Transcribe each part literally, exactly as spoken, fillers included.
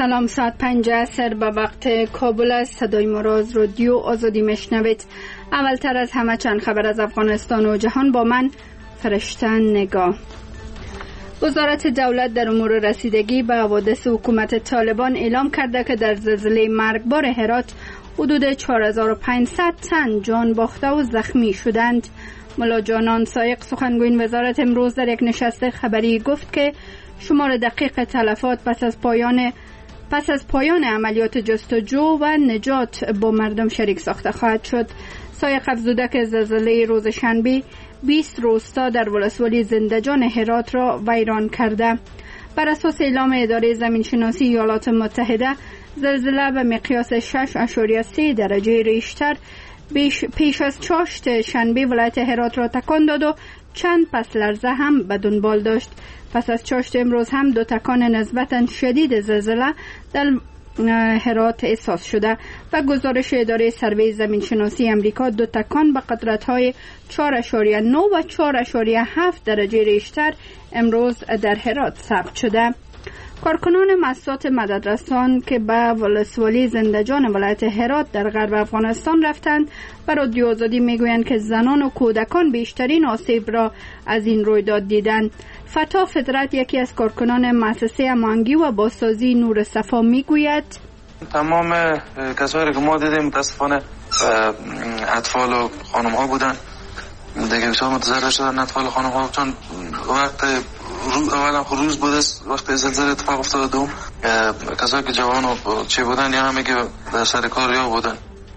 سلام، ساعت پنج عصر به وقت کابل است. صدای ما را از رادیو آزادی میشنوید. اولتر از همه چند خبر از افغانستان و جهان با من فرشته نگاه. وزارت دولت در امور رسیدگی به حوادث حکومت طالبان اعلام کرده که در زلزله مرگبار هرات حدود چهار هزار و پانصد تن جان باخته و زخمی شدند. ملا جانان سایق سخنگوی وزارت امروز در یک نشست خبری گفت که شمار دقیق تلفات پس از پایان پس از پایان عملیات جستجو و نجات با مردم شریک ساخته خواهد شد. سایق افزوده که زلزله روز شنبه بیست روستا در ولسوالی زندجان هرات را ویران کرده. بر اساس اعلام اداره زمینشناسی ایالات متحده، زلزله به مقیاس شش اشاریه سه درجه ریشتر پیش از چاشت شنبه ولایت هرات را تکان داد و چند پس لرزه هم به دنبال داشت. پس از چاشت امروز هم دو تکان نسبتاً شدید زلزله در هرات احساس شده و گزارش اداره سروی زمینشناسی امریکا دو تکان به قدرت‌های چهار اشاریه نه و چهار اشاریه هفت درجه ریشتر امروز در هرات ثبت شده. کارکنان مؤسسات مددرسان که به ولسوالی زندجان ولایت هرات در غرب افغانستان رفتند و رادیو آزادی میگویند که زنان و کودکان بیشترین آسیب را از این رویداد دیدند. فتا فطرت یکی از کارکنان مؤسسه امانگی و بازسازی نور صفا میگوید تمام کسایی که ما دیدیم متاسفانه اطفال و خانم ها بودن. دیگه بسیار متضرر شدن اطفال و خانم ها، چون وقت اولا روز بوده وقت زلزله اتفاق افتاد. دوم کسایی که جوان و چی بودن یا همه که در سر کار یا بودن.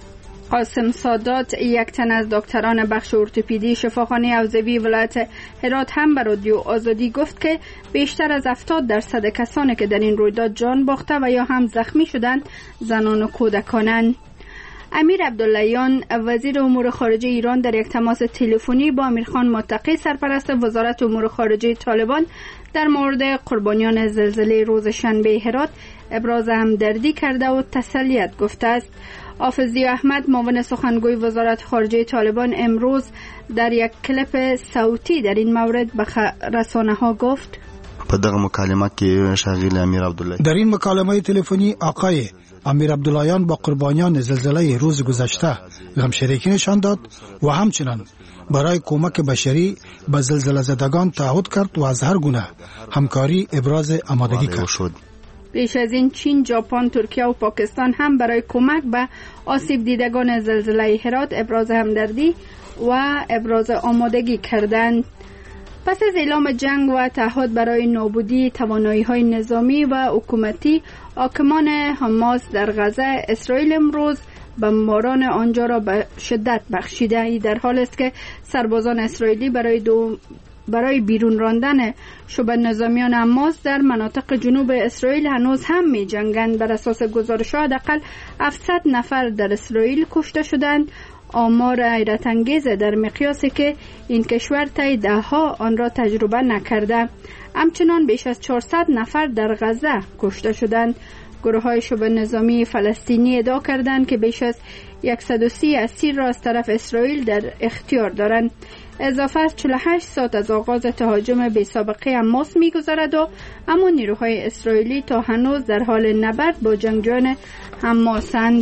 قاسم سادات یک تن از دکتران بخش ارتوپدی شفاخانه اوزوی ولایت هرات هم به رادیو آزادی گفت که بیشتر از هفتاد درصد کسانی که در این رویداد جان باخته و یا هم زخمی شدند زنان و کودکانند. امیر عبداللهیان وزیر امور خارجه ایران در یک تماس تلفنی با امیرخان متقی سرپرست وزارت امور خارجه طالبان در مورد قربانیان زلزله روز شنبه هرات ابراز همدردی کرده و تسلیت گفته است. حافظی احمد معاون سخنگوی وزارت خارجه طالبان امروز در یک کلیپ صوتی در این مورد به رسانه ها گفت په دغه مکالمه کې شاغل امیر عبدالله در این مکالمه تلفنی آقای امیر عبداللهیان با قربانیان زلزله روز گذشته غمشریکی نشان داد و همچنین برای کمک بشری به زلزله زدگان تعهد کرد و از هر گونه همکاری ابراز آمادگی کرد. پیش از این چین، ژاپن، ترکیه و پاکستان هم برای کمک به آسیب دیدگان زلزله هرات ابراز همدردی و ابراز آمادگی کردند. پس از اعلام جنگ و تعهد برای نابودی توانایی‌های نظامی و حکومتی حاکمان حماس در غزه، اسرائیل امروز بمباران آنجا را به شدت بخشیده. در حال است که سربازان اسرائیلی برای دو برای بیرون راندن شبه نظامیان حماس در مناطق جنوب اسرائیل هنوز هم می جنگند. بر اساس گزارش‌ها حداقل هفتصد نفر در اسرائیل کشته شدند. آمار حیرت انگیز در مقیاسی که این کشور طی دهها آن را تجربه نکرده. همچنان بیش از چهارصد نفر در غزه کشته شدند. گروه‌های شبه نظامی فلسطینی ادعا کردند که بیش از صد و سی اسیر را از طرف اسرائیل در اختیار دارند. اضافه از چهل و هشت ساعت از آغاز تهاجم بی سابقه حماس می‌گذرد و اما نیروهای اسرائیلی تا هنوز در حال نبرد با جنگجویان حماسند.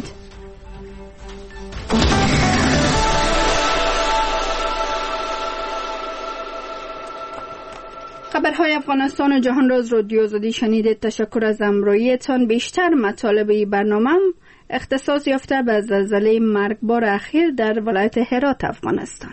خبرهای افغانستان و جهان را از رادیو آزادی شنیدید. تشکر از همراهیتان. بیشتر مطالب این برنامه اختصاص یافته به زلزله مرگبار اخیر در ولایت هرات افغانستان.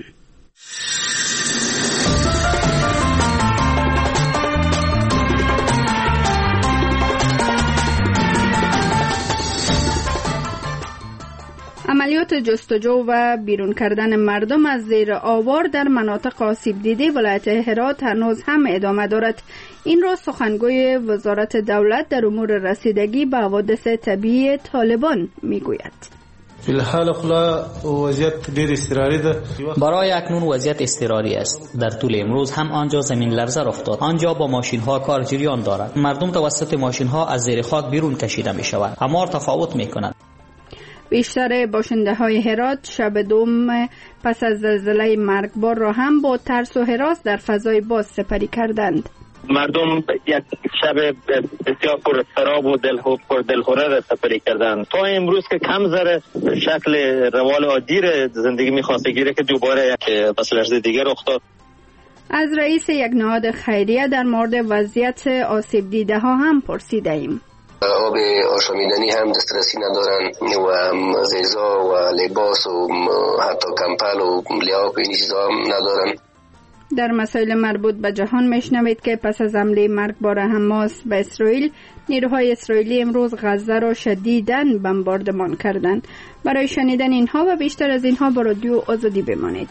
عملیات جستجو و بیرون کردن مردم از زیر آوار در مناطق آسیب دیده ولایت هرات هنوز هم ادامه دارد. این را سخنگوی وزارت دولت در امور رسیدگی به حوادث طبیعی طالبان میگوید. فی‌الحال خلا وضعیت ډیر اضطراری ده. برای اکنون وضعیت اضطراری است. در طول امروز هم آنجا زمین لرزه افتاد. آنجا با ماشین ها کار جریان دارد. مردم توسط ماشین ها از زیر خاک بیرون کشیده می شود. همار تفاوت می کند. بیشتر باشنده های هرات شب دوم پس از زلزله مرگبار را هم با ترس و هراس در فضای باز سپری کردند. مردم یک شب بسیار پر اضطراب و دل پر دلخوره را سپری کردند. تا امروز که کم ذره شکل روال عادی را زندگی می‌خواسته گیره که دوباره یک پس لرزه دیگر رخ داد. از رئیس یک نهاد خیریه در مورد وضعیت آسیب دیده ها هم پرسیده ایم. آب آشامیدنی هم دسترسی ندارن و غذا و لباس و حتی کمپل و لیاپ این چیزا هم ندارن. در مسائل مربوط به جهان میشنوید که پس از حمله مرگبار حماس به اسرائیل، نیروهای اسرائیلی امروز غزه را شدیداً بمباردمان کردند. برای شنیدن اینها و بیشتر از اینها با رادیو آزادی بمانید.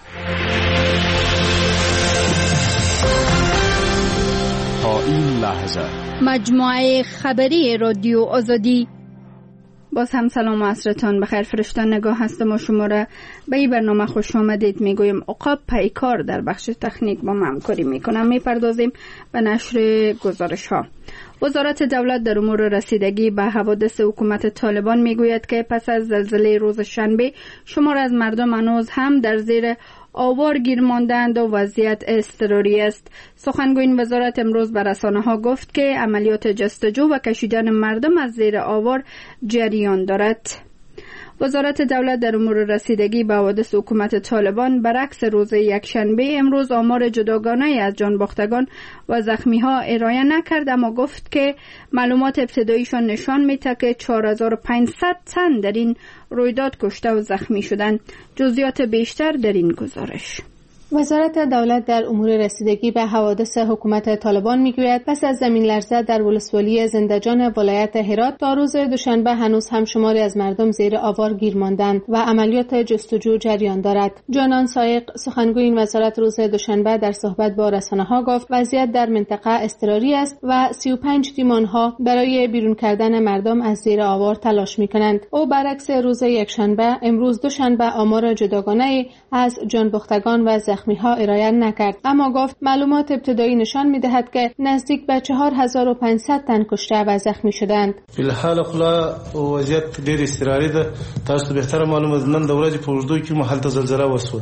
تا این لحظه مجموعه خبری رادیو آزادی. باز هم سلام و عصرتان بخیر. فرشتان نگاه هستم و شما را به این برنامه خوش آمدید میگویم. عقاب پیکار در بخش تکنیک با ما همکاری میکنم. میپردازیم به نشر گزارش ها. وزارت دولت در امور رسیدگی به حوادث حکومت طالبان میگوید که پس از زلزله روز شنبه شمار از مردم هنوز هم در زیر آوار گیر ماندند و وضعیت اضطراری است. سخنگوی وزارت امروز به رسانه‌ها گفت که عملیات جستجو و کشیدن مردم از زیر آوار جریان دارد. وزارت دولت در امور رسیدگی به حوادث حکومت طالبان برعکس روز یکشنبه امروز آمار جداگانه از جانباختگان و زخمی‌ها ارائه نکرد، اما گفت که معلومات ابتداییشان نشان می‌دهد که چهار هزار و پانصد تن در این رویداد کشته و زخمی شدند. جزئیات بیشتر در این گزارش. وزارت دولت در امور رسیدگی به حوادث حکومت طالبان میگوید پس از زمین لرزه در ولسوالی زندجان ولایت هرات تا روز دوشنبه هنوز هم شماری از مردم زیر آوار گیر ماندند و عملیات جستجو جریان دارد. جانان سایق سخنگوی این وزارت روز دوشنبه در صحبت با رسانه‌ها گفت وضعیت در منطقه اضطراری است و سی و پنج تیمانها برای بیرون کردن مردم از زیر آوار تلاش می‌کنند. او برعکس روز یکشنبه امروز دوشنبه آمار جداگانه از جانباختگان و زخمی‌ها ارائه نکرد، اما گفت معلومات ابتدایی نشان می‌دهد که نزدیک به چهار هزار و پانصد تن کشته و زخمی شدند. فی الحال خلا وضعیت ډېر اضطراري ده. تاسو بهتره معلومه نن د ورځې په اوږدو کې محل ته زلزله وشوه.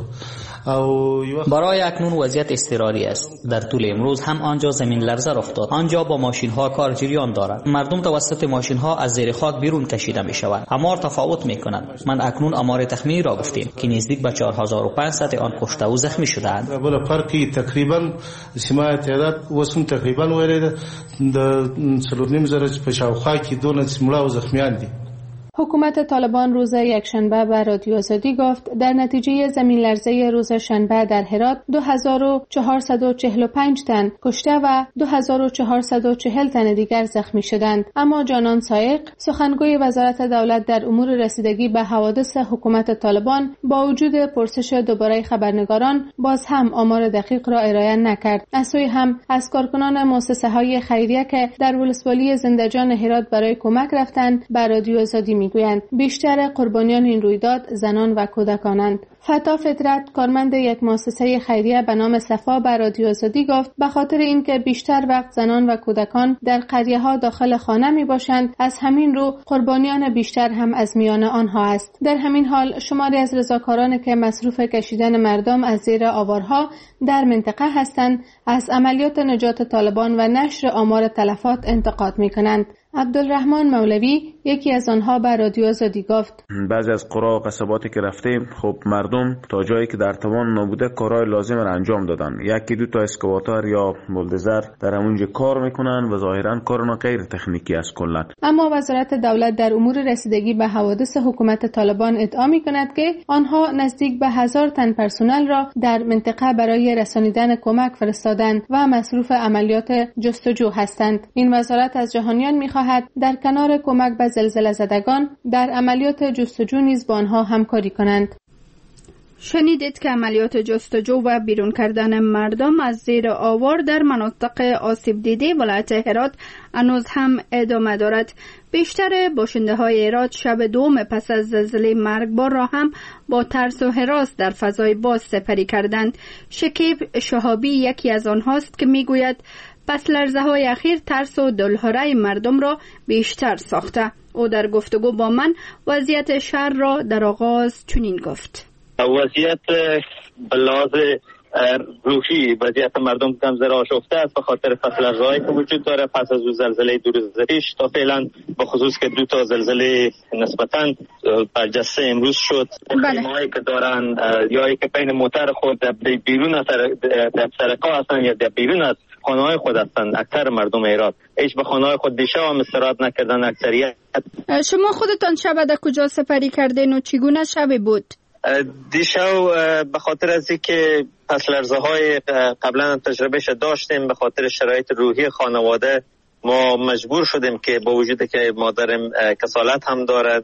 برای اکنون وضعیت اضطراری است. در طول امروز هم آنجا زمین لرزه رخ داد. آنجا با ماشین ها کار جریان دارد. مردم توسط ماشین ها از زیر خاک بیرون کشیده می شوند. آمار تفاوت می کنند. من اکنون آمار تخمینی را گفتیم که نزدیک به چهار هزار و پانصد آن کشته و زخمی شدند. بله فرقی تقریبا سیمای تعداد وسم تقریبا ویل د څلور نیم زره په شاوخوا کې دونه مړه او زخمیان دي. حکومت طالبان روز یکشنبه به رادیو آزادی گفت در نتیجه زمین لرزه روز شنبه در هرات دو هزار و چهارصد و چهل و پنج تن کشته و دو هزار و چهارصد و چهل تن دیگر زخمی شدند. اما جانان سایق سخنگوی وزارت دولت در امور رسیدگی به حوادث حکومت طالبان با وجود پرسش دوباره خبرنگاران باز هم آمار دقیق را ارائه نکرد. از سوی هم از کارکنان مؤسسه های خیریه که در ولسوالی زندجان هرات برای کمک رفتند به رادیو آزادی میگویند بیشتر قربانیان این رویداد زنان و کودکانند. فتا فطرت کارمند یک مؤسسه خیریه به نام صفا به رادیو آزادی گفت به خاطر اینکه بیشتر وقت زنان و کودکان در قریه ها داخل خانه می باشند، از همین رو قربانیان بیشتر هم از میان آنها است. در همین حال شماری از رضاکاران که مصروف کشیدن مردم از زیر آوارها در منطقه هستند از عملیات نجات طالبان و نشر آمار تلفات انتقاد می کنند. عبدالرحمن مولوی یکی از آنها به رادیو آزادی گفت بعضی از قرا و قصباتی که رفتیم خب مردم تا جایی که در توان نبوده کارهای لازم را انجام دادن. یکی دو تا اسکواتر یا بولدوزر در همونجا کار میکنن و ظاهرا کارنا غیر تکنیکی است کلا. اما وزارت دولت در امور رسیدگی به حوادث حکومت طالبان ادعا میکند که آنها نزدیک به هزار تن پرسنل را در منطقه برای رسانیدن کمک فرستادند و مصروف عملیات جستجو هستند. این وزارت از جهانیان میخواهد در کنار کمک به زلزله زدگان در عملیات جستجو نیز با آنها همکاری کنند. شنیدید که عملیات جستجو و بیرون کردن مردم از زیر آوار در مناطق آسیب دیده ولایت هرات هنوز هم ادامه دارد. بیشتر باشنده های هرات شب دوم پس از زلزله مرگبار را هم با ترس و هراس در فضای باز سپری کردند. شکیب شهابی یکی از آنهاست که میگوید پس لرزه های اخیر ترس و دلهره مردم را بیشتر ساخته. او در گفتگو با من وضعیت شهر را در آغاز چنین گفت: وضعیت بلاز روحی وضعیت مردم کم ذره آشفته است به خاطر فصل لرزه‌ای که وجود داره پس از زلزله دو روز پیش. تا فعلا به خصوص که دو تا زلزله نسبتاً برجسته امروز شد، خیمه‌هایی که دارن یا ای که بین موتر خود در بیرون از در سرکا هستن یا در بیرون از خانه‌های خود هستن اکثر مردم هرات هیچ به خانه‌های خود دیشب هم استراحت نکردن اکثریت. شما خودتان شب در کجا سپری کردین و چگونه شب بود؟ دیشب به خاطر از اینکه پس لرزه‌های قبلا تجربهش داشتیم به خاطر شرایط روحی خانواده ما مجبور شدیم که با وجود که مادرم کسالت هم دارد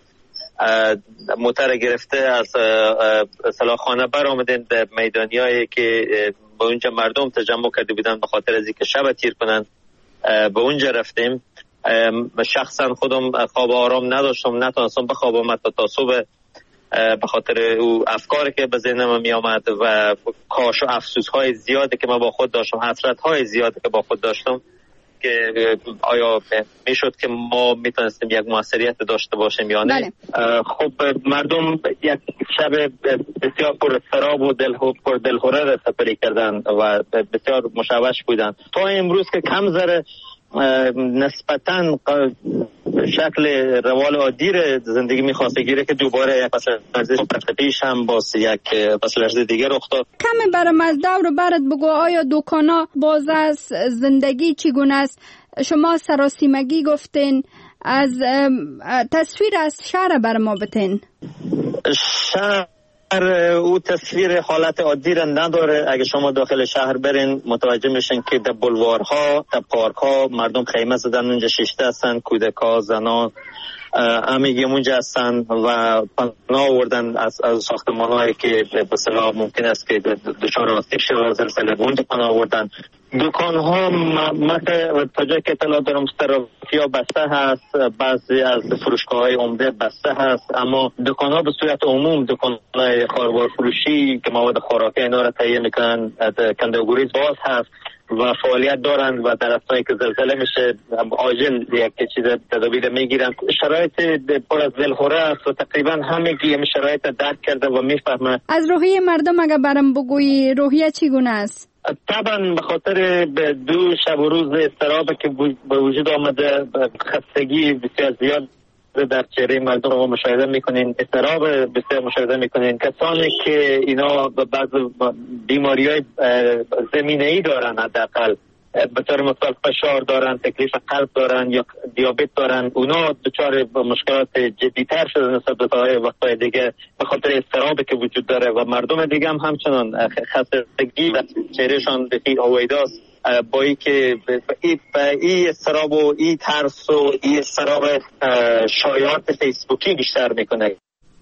موتر گرفته از صلاح خانه بر آمدیم در میدانیایی که به اونجا مردم تجمع کرده بودن به خاطر از اینکه شب تیر کنن به اونجا رفتیم. شخصا خودم خواب آرام نداشتم، نتونستم بخوابم تا صبح به خاطر او افکاری که به ذهنم می آمد و کاش و افسوس های زیادی که من با خود داشتم، حسرت های زیادی که با خود داشتم که آیا میشد که ما میتونستیم یک موثریت داشته باشیم یا نه. خب مردم یک شب بسیار پر اضطراب و دل پر دلخوره را سپری کردن و بسیار مشوش بودن تا امروز که کم ذره نسبتاً شکل روال عادی را زندگی میخواسته گیره که دوباره یک فصل لرزش پیش هم باز یک فصل لرزش دیگه رخ داد. کمی برام از دور برات بگو آیا دکانا باز از زندگی چگونه است؟ شما سراسیمگی گفتین، از تصویر از شهر بر ما بتین. شهر او تصویر حالت عادی را نداره. اگه شما داخل شهر برین متوجه میشین که در بلوارها در پارکها مردم خیمه زدن، اونجا شیشته هستن، کودکا زنان همگی اونجا هستن و پناه آوردن از, از ساختمان‌هایی که به اصطلاح ممکن است که دچار آسیب شود زلزله اونجا پناه آوردن. دکان‌ها ما تا جایی که اطلاع دارم طرفی‌ها بسته هست، بعضی از فروشگاه‌های عمده بسته هست، اما دکان‌ها به صورت عموم دکان‌های خاروار فروشی که مواد خوراکی اینا را تهیه میکنن کنده و گریز باز هست و فعالیت دارن و در اثنایی که زلزله میشه عاجل یک چیز تدابیر میگیرن. شرایط پر از دلخوره است و تقریبا همگی هم شرایط درک کرده و میفهمه. از روحیه مردم اگر برام بگویی روحیه چگونه است؟ طبعا به خاطر دو شب و روز اضطراب که به وجود آمده خستگی بسیار زیاد در چهره مردم رو مشاهده میکنین، اضطراب بسیار مشاهده میکنین. کسانی که اینا بعض بیماری‌های زمینه‌ای دارن، حداقل به طور مثال فشار دارن، تکلیف قلب دارن یا دیابت دارن، اونا دچار مشکلات جدی‌تر شده نسبت به وقت‌های دیگه به خاطر اضطرابی که وجود داره و مردم دیگه هم همچنان خستگی و چهرهشان بخی هویداست با ای که این اضطراب و این ترس و این اضطراب شایعات فیسبوکی بیشتر میکنه.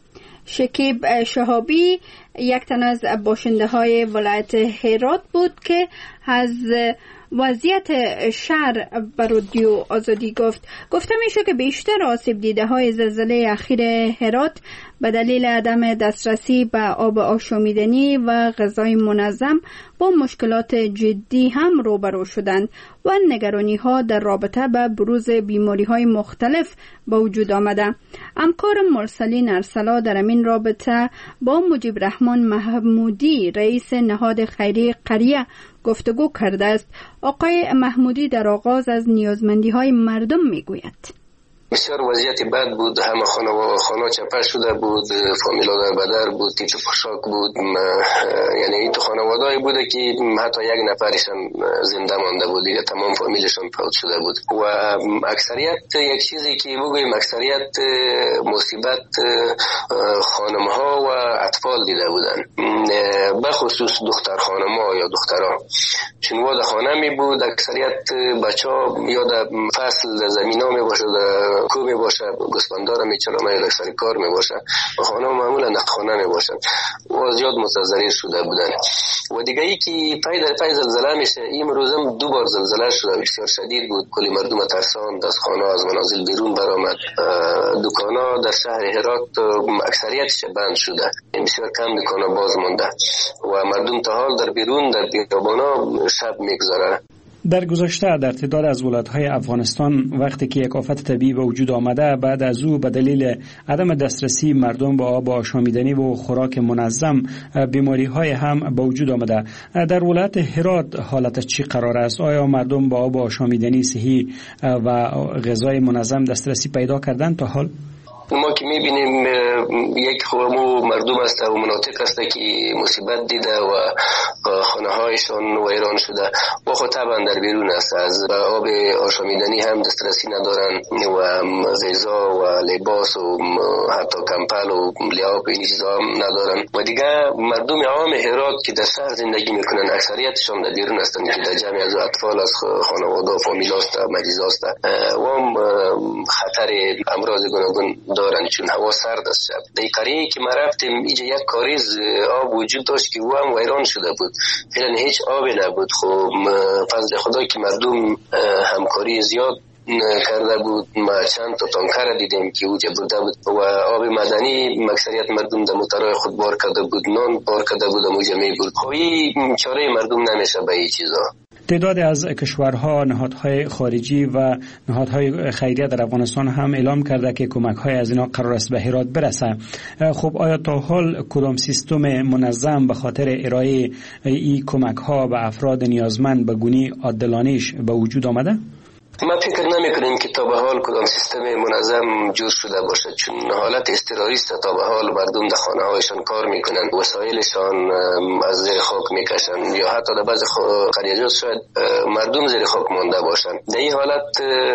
شکیب شهابی یک تن از باشنده های ولایت هرات بود که از وضعیت شهر بر رادیو آزادی گفت. گفته میشه که بیشتر آسیب دیده های زلزله اخیر هرات به دلیل عدم دسترسی به آب آشامیدنی و غذای منظم با مشکلات جدی هم روبرو شدند و نگرانی ها در رابطه به بروز بیماری های مختلف به وجود آمده. همکار مرسلین ارسلا در این رابطه با مجیب رحمان محمودی رئیس نهاد خیری قریه گفتگو کرده است. آقای محمودی در آغاز از نیازمندی های مردم میگوید. بسیار وضعیت بد بود، همه خانه و خانه چپه شده بود، فامیلا در بدر بود، تیچ و پشاک بود، یعنی این تو خانواده‌ای بوده که حتی یک نفرشان زنده مانده بود، دیگه تمام فامیلشان فوت شده بود و اکثریت یک چیزی که بگویم اکثریت مصیبت خانم‌ها و اطفال دیده بودن، بخصوص دختر خانم‌ها یا دخترها، چون واد خانه می بود اکثریت بچه‌ها یا در فصل زمینا می باشه، کو می باشه، گسپندار می چرا می سر کار می باشه و خانه معمولا خانه می باشه و زیاد متضرر شده بودن. و دیگه ای که پای در پای زلزله میشه، این روزم دو بار زلزله شده، بسیار شدید بود، کلی مردم ترساند، از خانه از منازل بیرون برآمد. دکانا در شهر هرات اکثریتش بند شده، بسیار کم دکانا باز مونده و مردم تا حال در بیرون در بیابانا شب میگذاره. در گذشته در تعداد از ولایت‌های افغانستان وقتی که یک آفت طبیعی به وجود آمده، بعد از او به دلیل عدم دسترسی مردم به آب آشامیدنی و خوراک منظم، بیماری‌های هم به وجود آمده. در ولایت هرات حالت چی قرار است؟ آیا مردم به آب آشامیدنی صحی و غذای منظم دسترسی پیدا کردند تا حال؟ ما که میبینیم یک خورمو مردم است و مناطق است که مصیبت دیده و خانه هایشان ویران شده و خود طبعا در بیرون است، از آب آشامیدنی هم دسترسی ندارن و غذا و لباس و حتی کمپل و لیاپ این چیزا هم ندارن. و دیگه مردم عام هرات که در شهر زندگی میکنن اکثریتشان در بیرون هستند که در جمع از اطفال از خانواده و فامیل است، مریض است و هم خطر امراض گوناگون دارن چون هوا سرد است. در قریه که ما رفتیم اینجا یک کاریز آب وجود داشت که او هم ویران شده بود، فعلا هیچ آبی نبود. خب فضل خدا که مردم همکاری زیاد کرده بود، ما چند تا تانکر دیدیم که اوجا بوده بود و آب مدنی اکثریت مردم در موترهای خود بار کرده بود، نان بار کرده بود و اوجا می بود. خب این چاره مردم نمیشه به این چیزا. تعداد از کشورها، نهادهای خارجی و نهادهای خیریه در افغانستان هم اعلام کرده که کمک‌های از اینا قرار است به هرات برسه. خب آیا تا حال کدام سیستم منظم به خاطر ارائه این کمک‌ها به افراد نیازمند به گونه عادلانه‌اش به وجود آمده؟ ما فکر نمی کنیم که تا به حال کدام سیستم منظم جور شده باشد، چون حالت اضطراری است. تا به حال مردم در خانه هایشان کار میکنن، وسایلشان از زیر خاک میکشن یا حتی در بعض قریه‌ها شاید مردم زیر خاک مانده باشن. در این حالت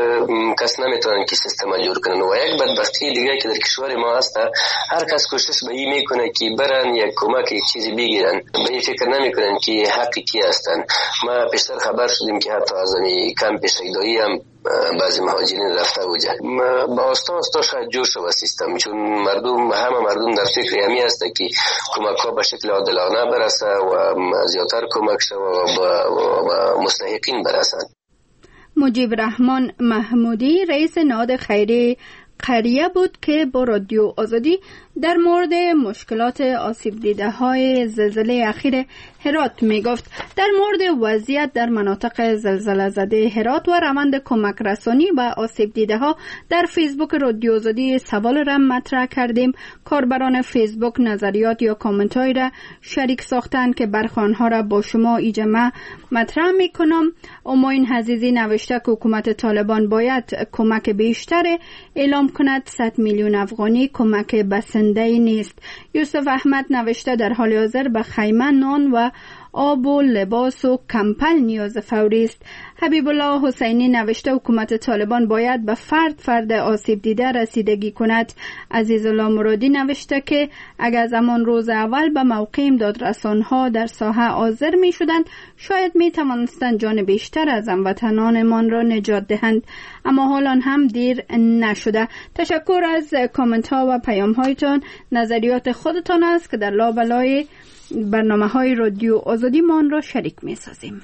کس نمیتونن که سیستم جور کنن. و یک بدبختی دیگه که در کشور ما هست، هر کس کوشش به این میکنه که برن یک کمک یک چیزی بگیرن، به این فکر نمیکنن که حقی کی هستن. ما پیشتر خبر شدیم که حتی از این کمپ شهیدایی هم بعضی مهاجرین رفته بوده. با آستا آستا شاید جور شده سیستم، چون مردم همه مردم در فکر همی هست که کمک ها به شکل عادلانه برسه و زیادتر کمک شد و به مستحقین برسن. مجیب رحمان محمودی رئیس نهاد خیری قریه بود که با رادیو آزادی در مورد مشکلات آسیب دیده های زلزله اخیر هرات می گفت. در مورد وضعیت در مناطق زلزله زده هرات و روند کمک رسانی به آسیب دیده ها در فیسبوک رادیو آزادی سوال را مطرح کردیم. کاربران فیسبوک نظریات یا کامنت های را شریک ساختند که برخی آنها را با شما ایجمع مطرح می کنم. اماین حزیزی نوشته که حکومت طالبان باید کمک بیشتر اعلام کند. صد میلیون افغانی کمک بسنده نیست. یوسف احمد نوشته در حال حاضر به خیمه، نان و آب و لباس و کمپل نیاز فوری است. حبیب الله حسینی نوشته حکومت طالبان باید به فرد فرد آسیب دیده رسیدگی کند. عزیز الله مرادی نوشته که اگر از همان روز اول به موقع امدادرسانها در ساحه حاضر می شدند شاید می توانستند جان بیشتر از هموطنانمان را نجات دهند، اما حالا هم دیر نشده. تشکر از کامنت ها و پیام هایتان. نظریات خودتان است که در لابلای برنامه های رادیو آزادی مان را شریک می سازیم.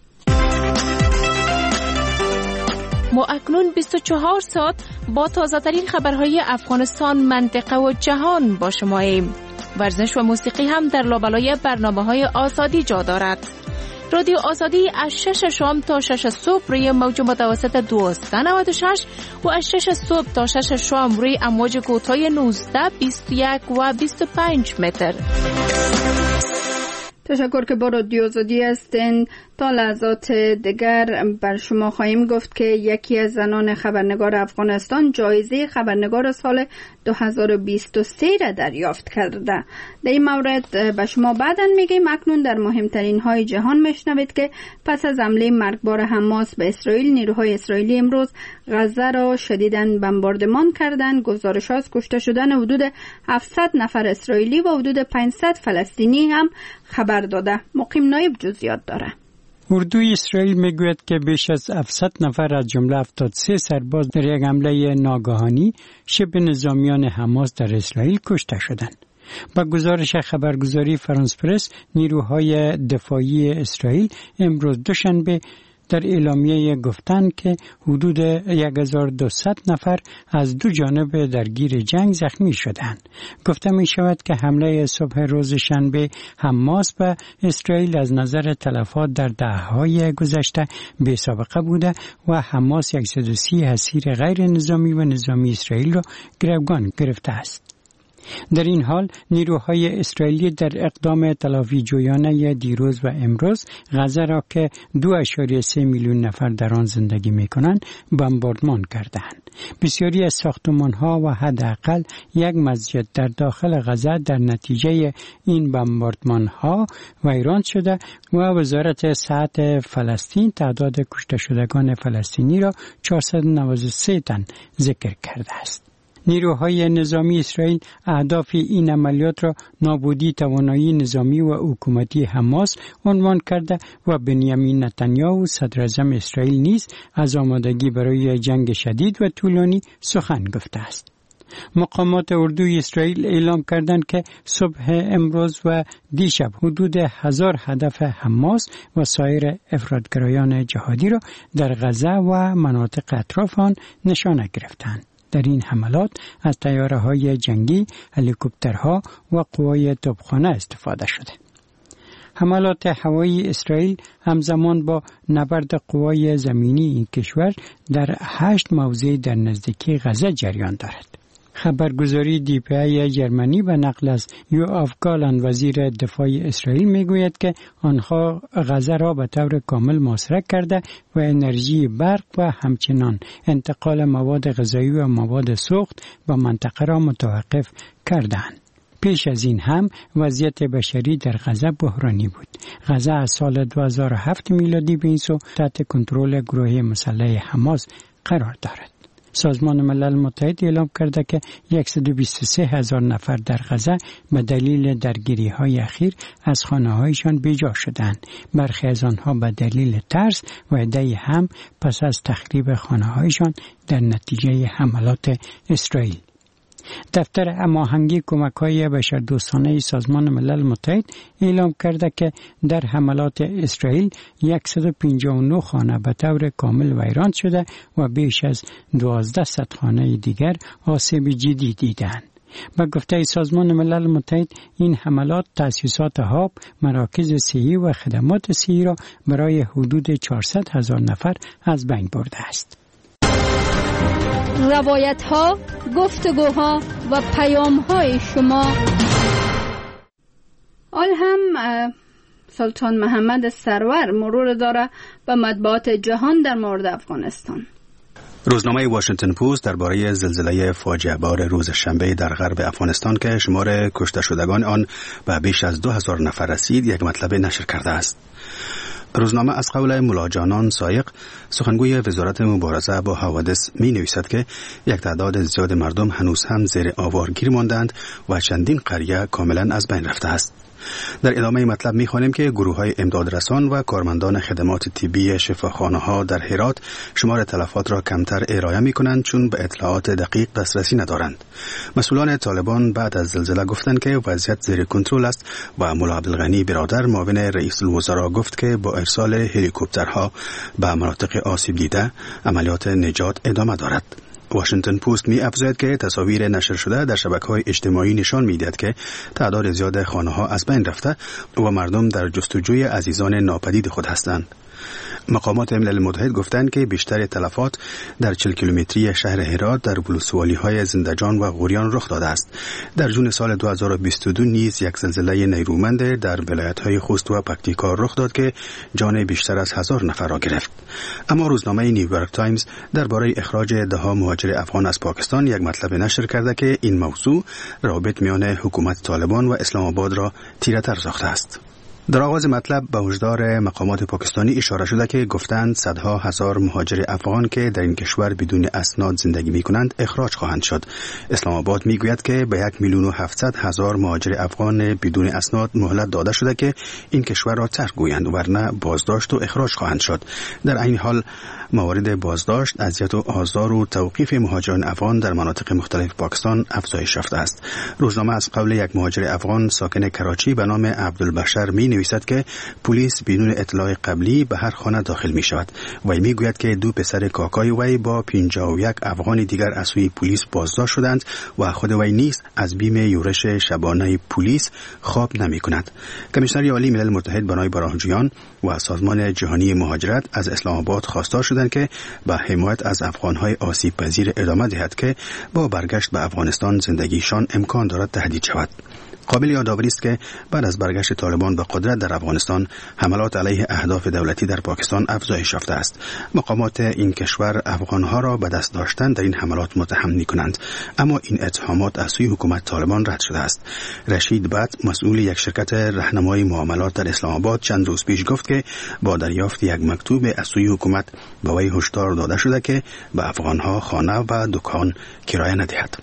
ما اکنون بیست و چهار ساعت با تازه ترین خبرهای افغانستان، منطقه و جهان با شماییم. ورزش و موسیقی هم در لابلای برنامه های آزادی جا دارد. رادیو آزادی از شش شام تا شش صبح روی موج متوسط دویست و نود و شش و از شش صبح تا شش شام روی امواج کوتاه نوزده، بیست و یک و بیست و پنج متر. تشکر که با رادیو آزادی هستین. تا لحظات دیگر بر شما خواهیم گفت که یکی از زنان خبرنگار افغانستان جایزه خبرنگار سال دو هزار و بیست و سه را دریافت کرده. در این مورد به شما بعداً میگیم. اکنون در مهمترین های جهان میشنوید که پس از حمله مرگبار حماس به اسرائیل، نیروهای اسرائیلی امروز غزه را شدیداً بمباردمان کردند. گزارش از کشته شدن حدود هفتصد نفر اسرائیلی و حدود پانصد فلسطینی هم خبر داده. مقیم نایب جزئیات داره. اردوی اسرائیل میگوید که بیش از هفتصد نفر از جمله هفتاد و سه سرباز در یک حمله ناگهانی شبه نظامیان حماس در اسرائیل کشته شدند. با گزارش خبرگزاری فرانس پرس، نیروهای دفاعی اسرائیل امروز دوشنبه در اعلامیه گفتند که حدود یک هزار و دویست نفر از دو جانب درگیر جنگ زخمی شدند. گفته می شود که حمله صبح روز شنبه حماس به اسرائیل از نظر تلفات در دهه‌های گذشته بی سابقه بوده و حماس صد و سی اسیر غیر نظامی و نظامی اسرائیل را گروگان گرفته است. در این حال نیروهای اسرائیلی در اقدام تلافی جویانه دیروز و امروز غزه را که دو اشاریه سه میلیون نفر در آن زندگی می کنند بمباردمان کردند. بسیاری از ساختمانها و حداقل یک مسجد در داخل غزه در نتیجه این بمباردمانها ویران شده و وزارت صحت فلسطین تعداد کشته شدگان فلسطینی را چهارصد و نود و سه تن ذکر کرده است. نیروهای نظامی اسرائیل اهداف این عملیات را نابودی توانایی نظامی و حکومتی حماس عنوان کرده و بنیامین نتانیاهو صدر اعظم اسرائیل نیز از آمادگی برای جنگ شدید و طولانی سخن گفته است. مقامات اردوی اسرائیل اعلام کردند که صبح امروز و دیشب حدود هزار هدف حماس و سایر افراطگرایان جهادی را در غزه و مناطق اطراف آن نشانه گرفتند. در این حملات از طیاره‌های جنگی، هلیکوپترها و قوای توپخانه استفاده شده. حملات هوایی اسرائیل همزمان با نبرد قوای زمینی این کشور در هشت موضع در نزدیکی غزه جریان دارد. خبرگزاری دی پی ای جرمنی به نقل از یوآف گالند وزیر دفاع اسرائیل میگوید که آنها غزه را به طور کامل محاصره کرده و انرژی برق و همچنان انتقال مواد غذایی و مواد سوخت به منطقه را متوقف کردند. پیش از این هم وضعیت بشری در غزه بحرانی بود. غزه از سال دو هزار و هفت میلادی به این سو تحت کنترل گروه مسلح حماس قرار دارد. سازمان ملل متحد اعلام کرده که صد و بیست و سه هزار نفر در غزه به دلیل درگیری های اخیر از خانه هایشان بیجا شدند. برخی از آنها به دلیل ترس و عده‌ای هم پس از تخریب خانه هایشان در نتیجه حملات اسرائیل. دفتر هماهنگی کمک‌های بشردوستانه سازمان ملل متحد اعلام کرده که در حملات اسرائیل صد و پنجاه و نه خانه به طور کامل ویران شده و بیش از دوازده خانه دیگر آسیب جدی دیدند. با گفته سازمان ملل متحد این حملات تأسیسات آب، مراکز صحی و خدمات صحی را برای حدود چهارصد هزار نفر از بین برده است. روایت ها، گفتگوها و پیام های شما. آل هم سلطان محمد سرور مرور داره به مطبوعات جهان در مورد افغانستان. روزنامه واشنگتن پست درباره زلزله فاجعه بار روز شنبه در غرب افغانستان که شمار کشته شدگان آن به بیش از دو هزار نفر رسید یک مطلب نشر کرده است. روزنامه از قول ملا جانان سایق سخنگوی وزارت مبارزه با حوادث می نویسد که یک تعداد زیاد مردم هنوز هم زیر آوار گیر ماندند و چندین قریه کاملا از بین رفته است. در ادامه مطلب می خوانیم که گروه های امدادرسان و کارمندان خدمات طبی شفاخانه ها در هرات شمار تلفات را کمتر ارائه می کنند چون به اطلاعات دقیق دسترسی ندارند. مسئولان طالبان بعد از زلزله گفتند که وضعیت زیر کنترل است و ملا عبدالغنی برادر معاون رئیس الوزراء گفت که با ارسال هلیکوپترها به مناطق آسیب دیده عملیات نجات ادامه دارد. واشنگتن پست می افزاید که تصاویر نشر شده در شبکه‌های اجتماعی نشان می‌دهد که تعداد زیاد خانه‌ها از بین رفته و مردم در جستجوی عزیزان ناپدید خود هستند. مقامات ملل متحد گفتند که بیشتر تلفات در چهل کیلومتری شهر هرات در ولسوالی‌های زندجان و غوریان رخ داده است. در جون سال دو هزار و بیست و دو نیز یک زلزله نیرومند در ولایت‌های خوست و پکتیکا رخ داد که جان بیشتر از هزار نفر را گرفت. اما روزنامه نیویورک تایمز درباره اخراج ده‌ها مهاجر افغان از پاکستان یک مطلب نشر کرده که این موضوع روابط میان حکومت طالبان و اسلام آباد را تیره‌تر ساخته است. در آغاز مطلب به هشدار مقامات پاکستانی اشاره شده که گفتند صدها هزار مهاجر افغان که در این کشور بدون اسناد زندگی می کنند اخراج خواهند شد. اسلام آباد می گوید که به یک میلیون و هفتصد هزار مهاجر افغان بدون اسناد مهلت داده شده که این کشور را ترک گویند ورنه بازداشت و اخراج خواهند شد. در این حال موارد بازداشت، اذیت و آزار و توقیف مهاجران افغان در مناطق مختلف پاکستان افزایش یافته است. روزنامه از قول یک مهاجر افغان ساکن کراچی به نام عبدالبشر می نویسد که پلیس بدون اطلاع قبلی به هر خانه داخل می شود. وی می گوید که دو پسر کاکای وی با پنجاه و یک افغان دیگر از سوی پلیس بازداشت شدند و خود وی نیز از بیم یورش شبانه پلیس خواب نمی کند. کمیشنر عالی ملل متحد برای پناهجویان و سازمان جهانی مهاجرت از اسلام آباد خواستار شدند که به حمایت از افغان‌های آسیب پذیر ادامه دهد که با برگشت به افغانستان زندگیشان امکان دارد تهدید شود. قابل یادآوری است که بعد از برگشت طالبان به قدرت در افغانستان حملات علیه اهداف دولتی در پاکستان افزایش یافته است. مقامات این کشور افغانها را به دست داشتن در این حملات متهم می‌کنند، اما این اتهامات از سوی حکومت طالبان رد شده است. رشید بت، مسئول یک شرکت راهنمای معاملات در اسلام آباد، چند روز پیش گفت که با دریافت یک مکتوب از سوی حکومت به وی هشدار داده شده که به افغانها خانه و دکان کرایه ندهد.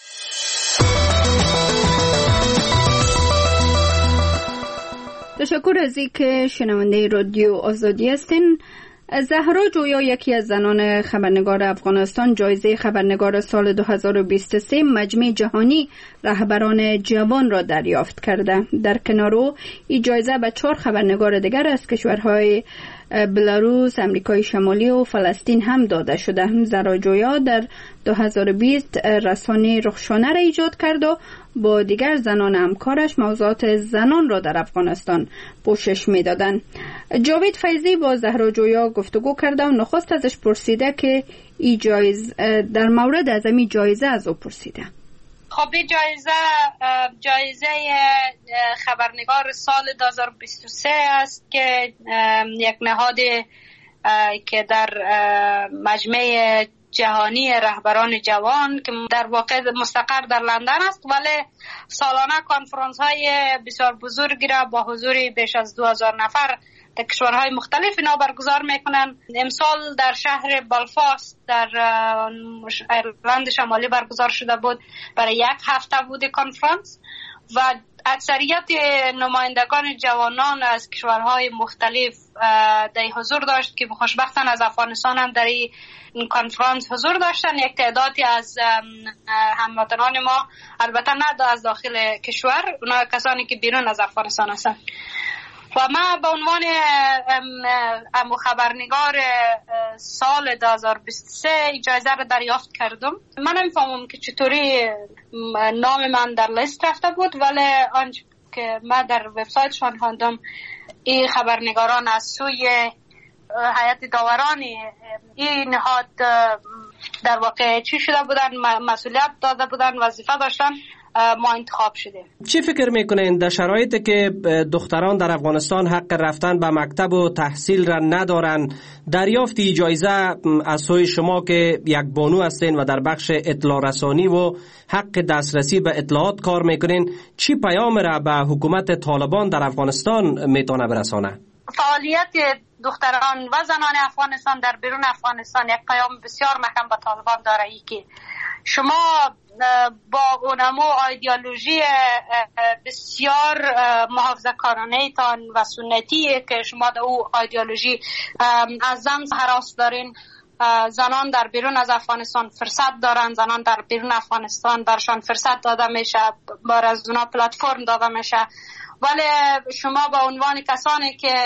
تشکر از اینکه شنونده رادیو آزادی هستین. زهرا جویا، یکی از زنان خبرنگار افغانستان، جایزه خبرنگار سال دو هزار و بیست و سه مجمع جهانی رهبران جوان را دریافت کرده. در کنار او این جایزه به چهار خبرنگار دیگر از کشورهای بلاروس، امریکای شمالی و فلسطین هم داده شده. زهرا جویا در دو هزار و بیست رسانه رخشانه را ایجاد کرد و با دیگر زنان همکارش موضوعات زنان را در افغانستان پوشش می‌دادند. جاوید فیضی با زهرا جویا گفتگو کرده و نخست ازش پرسیده که این جایزه در مورد از این جایزه از او پرسیده. خب این جایزه جایزه خبرنگار سال دو هزار و بیست و سه است که یک نهاد که در مجمع جهانی رهبران جوان که در واقع مستقر در لندن است، ولی سالانه کنفرانس های بسیار بزرگی را با حضور بیش از دو هزار نفر در کشورهای مختلف اینا برگزار میکنن. امسال در شهر بلفاست در ایرلند شمالی برگزار شده بود، برای یک هفته بود کنفرانس و اکثریت نمایندگان جوانان از کشورهای مختلف در حضور داشت که خوشبختانه از افغانستان هم در این کنفرانس حضور داشتن. یک تعدادی از هموطنان ما، البته نه از داخل کشور، اونا کسانی که بیرون از افغانستان هستند. و من به عنوان خبرنگار سال دو هزار و بیست و سه جایزه را دریافت کردم. من نمی‌فهمم که چطوری نام من در لیست رفته بود، ولی آنچه که من در وبسایتشان خواندم این خبرنگاران از سوی هیئت داوران این نهاد در واقع چی شده بودن، مسئولیت داده بودن، وظیفه داشتن، ما انتخاب شده. چی فکر میکنین در شرایطی که دختران در افغانستان حق رفتن به مکتب و تحصیل را ندارن، دریافت جایزه از سوی شما که یک بانو هستین و در بخش اطلاع رسانی و حق دسترسی به اطلاعات کار میکنین، چی پیام را به حکومت طالبان در افغانستان میتونه برسانه؟ فعالیت دختران و زنان افغانستان در بیرون افغانستان یک پیام بسیار محکم به طالبان داره، ای که شما با اونمو ایدئولوژی بسیار محافظه‌کارانه تان و سنتی که شما در او ایدئولوژی از زن هراس دارین، زنان در بیرون از افغانستان فرصت دارن، زنان در بیرون افغانستان برشان فرصت داده میشه، بر از اونا پلتفرم داده میشه، ولی شما با عنوان کسانی که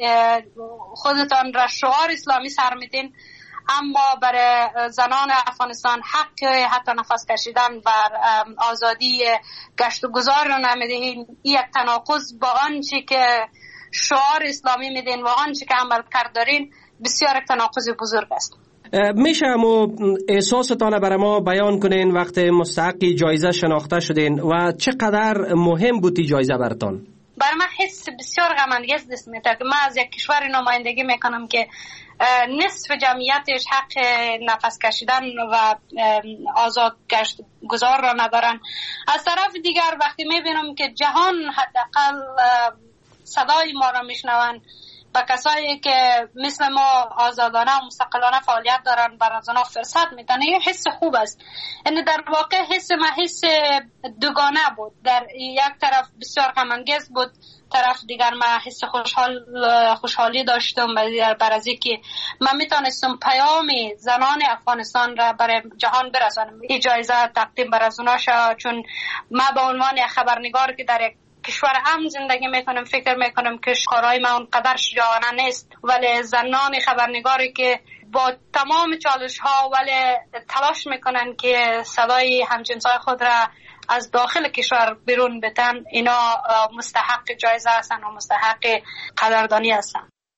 خودتان را شعار اسلامی سر میدین، اما برای زنان افغانستان حق حتی نفس کشیدن و آزادی گشت و گذار رو نمیدین. یک تناقض با آنچه که شعار اسلامی میدین و آنچه که عمل کرد دارین بسیار تناقض بزرگ است. میشه همو احساستان برای ما بیان کنین وقت مستحق جایزه شناخته شدین و چقدر مهم بود این جایزه براتون؟ برای من حس بسیار غم انگیز دست میده که من از یک کشور نمایندگی میکنم که نصف جمعیتش حق نفس کشیدن و آزاد گشت گذار را ندارن. از طرف دیگر وقتی میبینم که جهان حداقل صدای ما را میشنون و کسایی که مثل ما آزادانه و مستقلانه فعالیت دارن بر از اونا فرصت میدن. این حس خوب است. یعنی در واقع حس ما حس دوگانه بود. در یک طرف بسیار غم انگیز بود، طرف دیگر ما حس خوشحال خوشحالی داشتم بر از اینکه من میتونستم پیام زنان افغانستان را برای جهان برسانم. این جایزه تقدیم بر از اونا شد، چون ما به عنوان خبرنگار که در یک کشور امن زندگی میکنم فکر میکنم که کارهای ما اونقدر شجاعانه نیست، ولی زنان خبرنگاری که با تمام چالش ها ولی تلاش میکنن که صدای همجنسای خود را از داخل کشور بیرون بتن، اینا مستحق جایزه هستن و مستحق قدردانی هستن.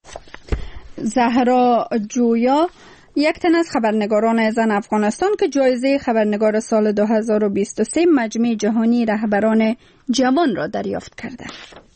زهرا جویا یک تن از خبرنگاران زن افغانستان که جایزه خبرنگار سال دو هزار و بیست و سه مجمع جهانی رهبران جوان را دریافت کرده.